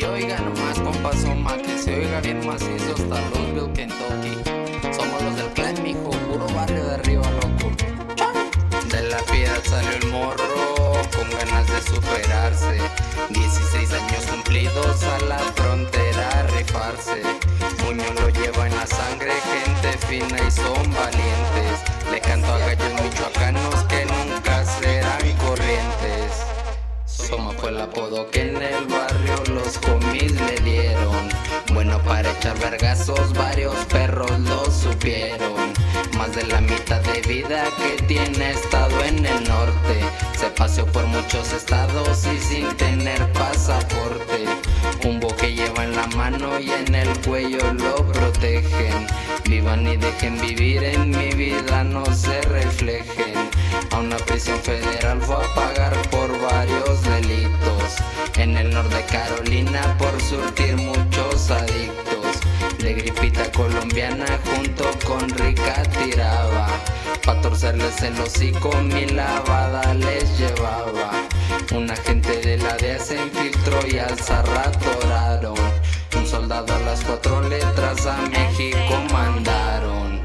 Y oiga nomás, compa Soma, que se oiga bien macizo hasta Louisville, Kentucky. Somos los del clan, mijo, puro barrio de arriba, loco. De la piedad salió el morro, con ganas de superarse. 16 años cumplidos a la frontera a rifarse. Muño lo lleva en la sangre, gente fina y son valientes. Le canto a gallos michoacanos que nunca serán corrientes. Soma fue el apodo que en el barrio los homies le dieron. Bueno para echar vergazos, varios perros lo supieron. Más de la mitad de vida que tiene estado en el norte. Se paseó por muchos estados y sin tener pasaporte. Un que lleva en la mano y en el cuello lo protegen. Vivan y dejen vivir, en mi vida no se reflejen. A una prisión federal fue a pagar por varios delitos. En el norte de Carolina por surtir muchos adictos. De gripita colombiana junto con Rica tiraba. Pa' torcerles el hocico mi lavada les llevaba. Un agente de la DEA se infiltró y al rato oraron. Un soldado a las 4 letras a México mandaron.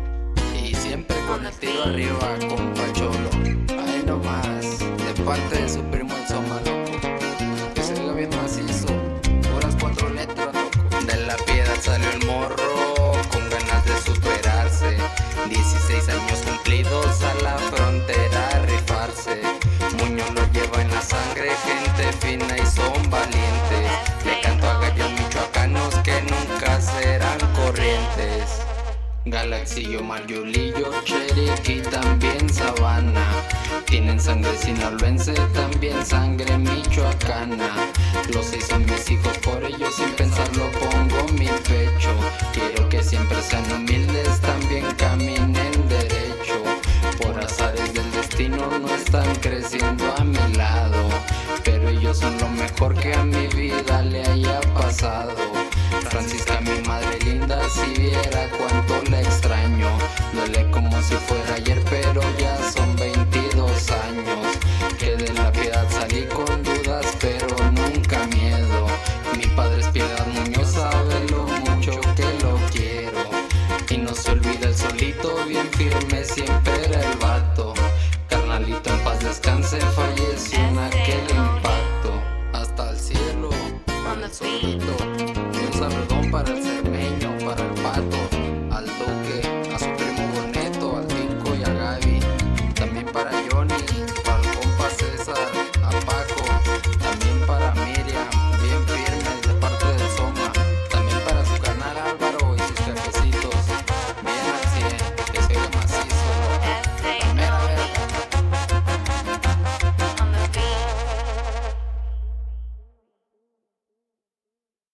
Y siempre con el tiro arriba, compa Cholo. Ahí nomás, de parte de su primo el Soma, loco. Que se oiga bien macizo, puras 4 letras, loco. De la piedad salió el morro, con ganas de superarse. 16 años cumplidos a la frontera a rifarse. Muño lo lleva en la sangre, gente fina y son valientes. Le canto a gallos michoacanos que nunca serán corrientes. Galaxillo, Mayulillo, Cherokee, también Sabana. Tienen sangre sinaloense, también sangre michoacana. Los 6 son mis hijos, por ellos sin pensarlo pongo mi pecho. Quiero que siempre sean humildes, también caminen derecho. Por azares del destino no están creciendo a mi lado, pero ellos son lo mejor que a mi vida le haya pasado. Francisca, mi madre linda, si viera cuánto la extraño. Duele como si fuera ayer